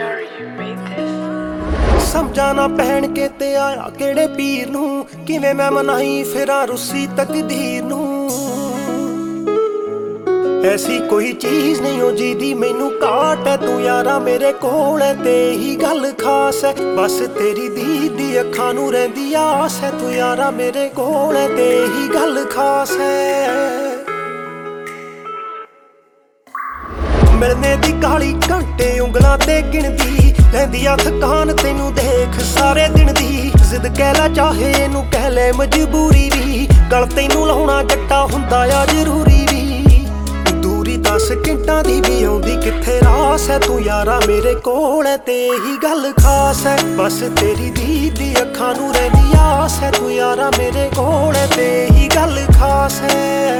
ਸਮਝਾ ਨਾ ਪਹਿਣ ਕੇ ਤੇ ਆਇਆ ਕਿਹੜੇ ਪੀਰ ਨੂੰ, ਕਿਵੇਂ ਮੈਂ ਮਨਾਈ ਫਿਰਾਂ ਰੁੱਸੀ ਤਕਦੀਰ ਨੂੰ। ਐਸੀ ਕੋਈ ਚੀਜ਼ ਨਹੀਂ ਹੋ ਜਿਹਦੀ ਮੈਨੂੰ ਘਾਟ ਹੈ, ਤੂੰ ਯਾਰਾ ਮੇਰੇ ਕੋਲ ਹੈ ਤੇ ਹੀ ਗੱਲ ਖਾਸ ਹੈ। ਬਸ ਤੇਰੀ ਦੀਦੀ ਅੱਖਾਂ ਨੂੰ ਰਹਿੰਦੀ ਆਸ ਹੈ, ਤੂੰ ਯਾਰਾ ਮੇਰੇ ਕੋਲ ਹੈ ਤੇ ਹੀ ਗੱਲ ਖਾਸ ਹੈ। ਮਿਲਨੇ ਦੀ ਕਾਲੀ ਘੰਟੇ ਉਂਗਲਾਂ ਤੇ ਗਿਣਦੀ, ਲੈਂਦੀ ਆ ਥਕਾਨ ਤੈਨੂੰ ਦੇਖ ਸਾਰੇ ਦਿਨ ਦੀ। ਜ਼ਿੱਦ ਕਹਿ ਲੈ ਚਾਹੇ ਇਹਨੂੰ ਕਹਿ ਲੈ ਮਜਬੂਰੀ ਵੀ, ਗਲ ਤੈਨੂੰ ਲਾਉਣਾ ਜੱਟਾ ਹੁੰਦਾ ਆ ਜ਼ਰੂਰੀ ਵੀ। ਦੂਰੀ 10 ਸਕਿੰਟਾਂ ਦੀ ਵੀ ਆਉਂਦੀ ਕਿੱਥੇ ਰਾਸ ਹੈ, ਤੂੰ ਯਾਰਾ ਮੇਰੇ ਕੋਲ ਹੈ ਤੇ ਹੀ ਗੱਲ ਖਾਸ ਹੈ। ਬਸ ਤੇਰੀ ਦੀਦੀ ਅੱਖਾਂ ਨੂੰ ਰਹਿੰਦੀ ਆਸ ਹੈ, ਤੂੰ ਯਾਰਾ ਮੇਰੇ ਕੋਲ ਹੈ ਤੇ ਹੀ ਗੱਲ ਖਾਸ ਹੈ।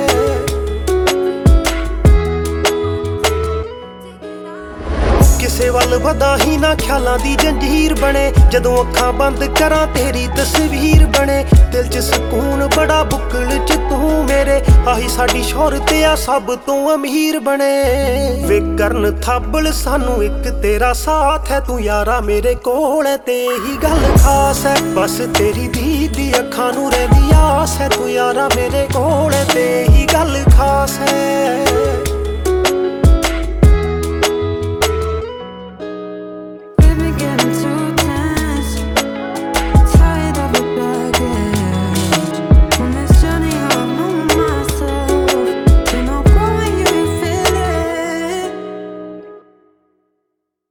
ਕਿਸੇ ਵੱਲ ਵਧਾ ਹੀ ਨਾ ਖਿਆਲਾਂ ਦੀ ਜੰਜੀਰ ਬਣੇ, ਜਦੋਂ ਅੱਖਾਂ ਬੰਦ ਕਰਾਂ ਤੇਰੀ ਤਸਵੀਰ ਬਣੇ। ਦਿਲ 'ਚ ਸਕੂਨ ਬੜਾ ਬੁੱਕਲ 'ਚ ਤੂੰ ਮੇਰੇ, ਆਹੀ ਸਾਡੀ ਸ਼ੋਹਰਤ ਆ ਸਭ ਤੋਂ ਅਮੀਰ ਬਣੇ। ਵੇ ਕਰਨ ਥਾਬਲ ਸਾਨੂੰ ਇੱਕ ਤੇਰਾ ਸਾਥ ਹੈ, ਤੂੰ ਯਾਰਾ ਮੇਰੇ ਕੋਲ ਹੈ ਤੇ ਹੀ ਗੱਲ ਖਾਸ ਹੈ। ਬਸ ਤੇਰੀ ਦੀਦੀ ਅੱਖਾਂ ਨੂੰ ਰਹਿੰਦੀ ਆਸ ਹੈ, ਤੂੰ ਯਾਰਾ ਮੇਰੇ ਕੋਲ ਹੈ ਤੇ ਹੀ ਗੱਲ ਖਾਸ ਹੈ।